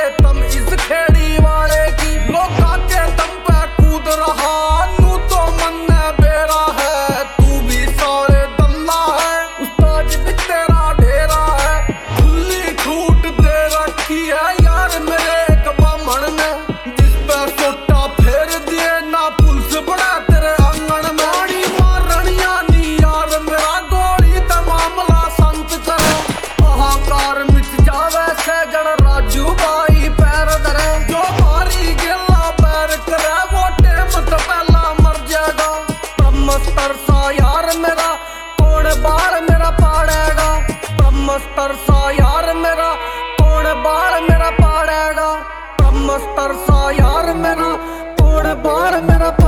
वाले तुम इस खेड़ी वाले की लोका के दम पे कूद रहा नू तो मन बेरा है तू भी सारे दल्ला है उस्ताद भी तेरा ढेरा है खुली छूट दे रखी है यार मेरे एक बामण ने जिस पे सोटा फेर दिए ना पुलिस बड़ा तेरे आंगन में गाड़ी मारनिया नी यार मेरा गोली ते मामला संत करो अहंकार मिट जावे सजन राजू भाई पैर धरे जो भारी गेला पैर करे वो टेम तो पहला मर जाएगा ब्रह्मस्तर सा यार मेरा कौन बाल मेरा पाड़ेगा ब्रह्मस्तर सा यार मेरा कौन बाल मेरा पाड़ेगा ब्रह्मस्तर सा यार मेरा कौन बाल मेरा